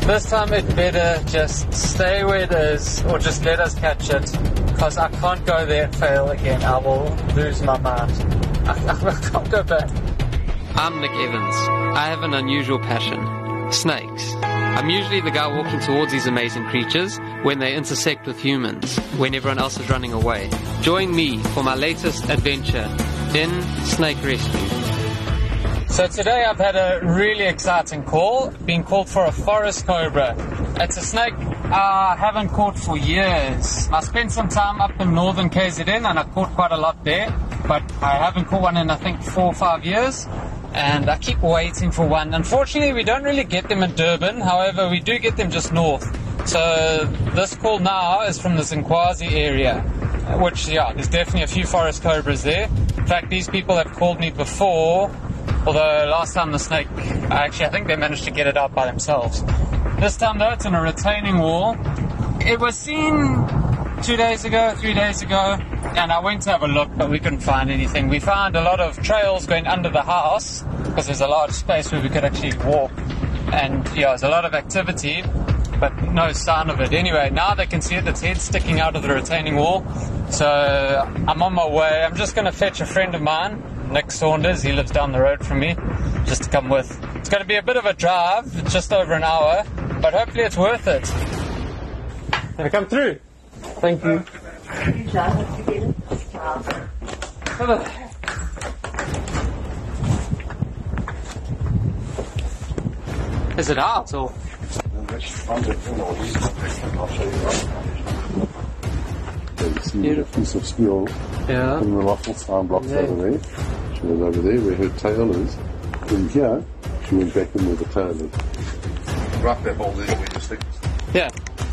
This time it better just stay where it is, or just let us catch it, because I can't go there and fail again. I will lose my mind. I can't go back. I'm Nick Evans. I have an unusual passion. Snakes. I'm usually the guy walking towards these amazing creatures when they intersect with humans, when everyone else is running away. Join me for my latest adventure in snake rescue. So today I've had a really exciting call, being called for a forest cobra. It's a snake I haven't caught for years. I spent some time up in northern KZN and I caught quite a lot there, but I haven't caught one in I think 4 or 5 years. And I keep waiting for one. Unfortunately, we don't really get them in Durban. However, we do get them just north. So this call now is from the Zinkwazi area, which, yeah, there's definitely a few forest cobras there. In fact, these people have called me before, although last time the snake, I think they managed to get it out by themselves. This time, though, it's in a retaining wall. It was seen 2 days ago, 3 days ago, and I went to have a look, but we couldn't find anything. We found a lot of trails going under the house, because there's a large space where we could actually walk, and yeah, there's a lot of activity, but no sign of it. Anyway, now they can see it, its head sticking out of the retaining wall, so I'm on my way. I'm just going to fetch a friend of mine, Nick Saunders. He lives down the road from me, just to come with. It's going to be a bit of a drive, just over an hour, but hopefully it's worth it. Can I come through? Thank you. Is it out or? A piece of steel in the ruffle sign blocks over there. She was over there where her tail is. And here, she went back in where the tail is. Right that hole there where you stick. Yeah.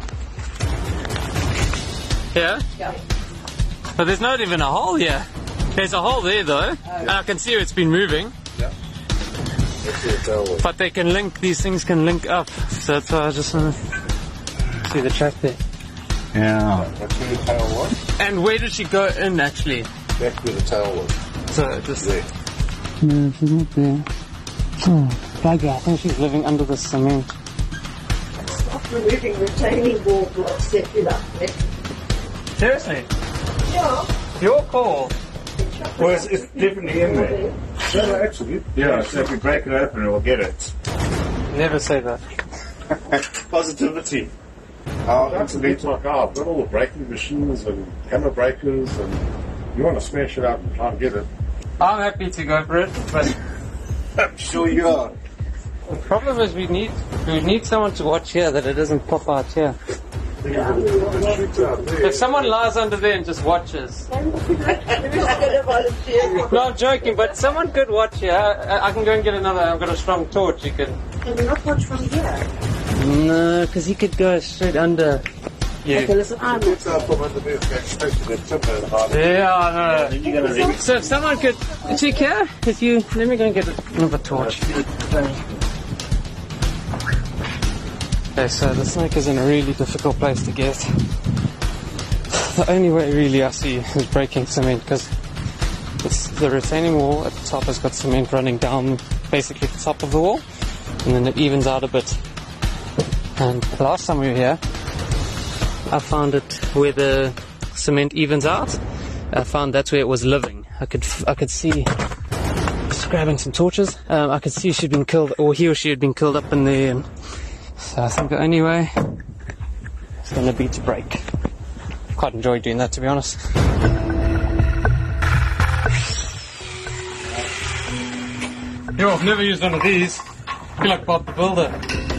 Yeah? Yeah. But there's not even a hole here. There's a hole there though, and I can see it's been moving. Yeah. That's where the tail was. But they can link, these things can link up. So that's why I just want to see the track there. Yeah. That's where the tail was. And where did she go in actually? Back where the tail was. So just There. no, she's not there. Oh, bugger, I think she's living under the cement. Stop removing retaining wall blocks, set it up. Seriously? Yeah. Your call. Well, it's definitely in there. No, actually. Yeah, so if you break it open, we'll get it. Never say that. Positivity. That's a bit like, I've got all the braking machines and hammer breakers, and you want to smash it up and try and get it. I'm happy to go for it, but I'm sure you are. the problem is we need someone to watch here that it doesn't pop out here. If someone lies under there and just watches. No, I'm joking, but someone could watch here. I can go and get another. I've got a strong torch. You can. Can you not watch from here? No, because he could go straight under. Okay, You. listen, I'm not. Yeah, I Then you're going to know. So if someone could check here, if you let me go and get another torch. Okay, so the snake is in a really difficult place to get. The only way really I see is breaking cement, because the retaining wall at the top has got cement running down basically the top of the wall, and then it evens out a bit. And last time we were here, I found it where the cement evens out. I found that's where it was living. I could see, just grabbing some torches, I could see she'd been killed, or he or she had been killed up in there. And so I think the only way is going to be to break. Quite enjoy doing that, to be honest. Yo, I've never used one of these. I feel like Bob the Builder.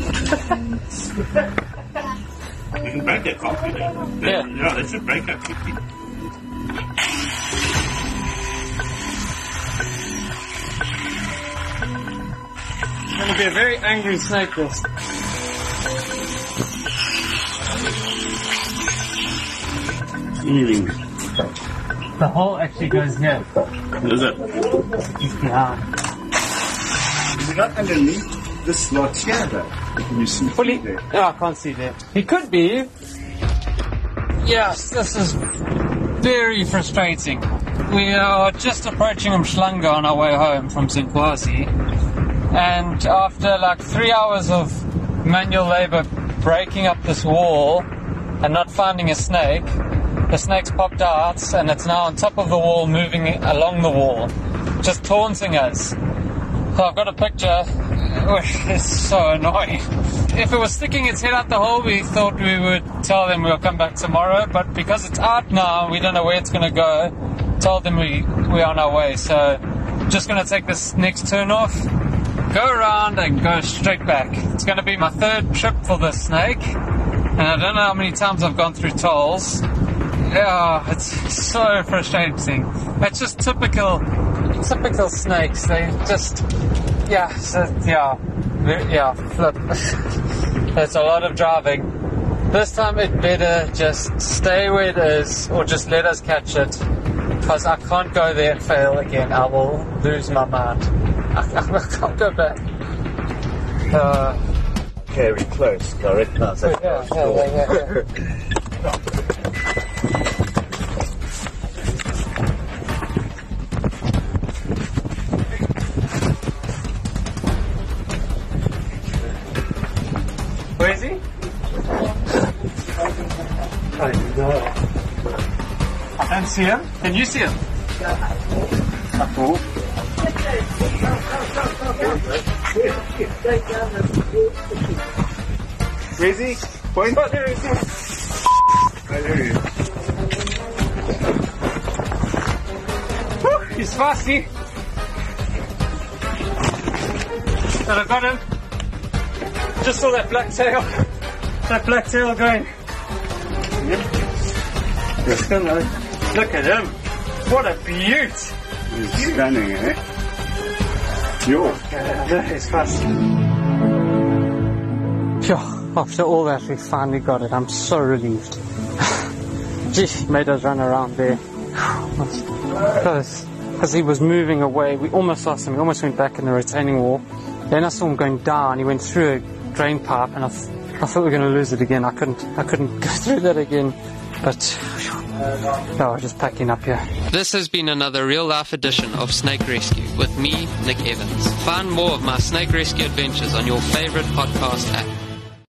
You can break that coffee there. Yeah. Yeah, that should break that quickly. It's going to be a very angry snake, this. The hole actually goes here. Is it? It's behind. Is it not underneath this lot here, though? Can you see Fully. there? Oh, I can't see there. He could be. Yes, this is very frustrating. We are just approaching Umhlanga on our way home from Zinkwazi. And after like 3 hours of manual labor breaking up this wall and not finding a snake. The snake's popped out and it's now on top of the wall, moving along the wall, just taunting us. So I've got a picture, which is so annoying. If it was sticking its head out the hole, we thought we would tell them we'll come back tomorrow, but because it's out now, we don't know where it's going to go. Told them we're on our way, so just going to take this next turn off, go around and go straight back. It's going to be my third trip for this snake, and I don't know how many times I've gone through tolls. Yeah, it's so frustrating. It's just typical snakes. They just, flip. It's a lot of driving. This time it better just stay where it is, or just let us catch it, because I can't go there and fail again. I will lose my mind. I can't go back. Very close, correct? No, yeah. Where is he? I don't see him. Can you see him? At all? Where is he? Point. Oh, there he is. There he is. Whew, he's fasty. And I got him. Just saw that black tail. That black tail going. Look at him. What a beaut. He's stunning, eh? Yours. He's fast. After all that, we finally got it. I'm so relieved. Gee, made us run around there. Because he was moving away. We almost lost him. We almost went back in the retaining wall. Then I saw him going down. He went through a drain pipe, and I thought we were going to lose it again. I couldn't go through that again. But no, we're just packing up here. This has been another real-life edition of Snake Rescue with me, Nick Evans. Find more of my snake rescue adventures on your favorite podcast app.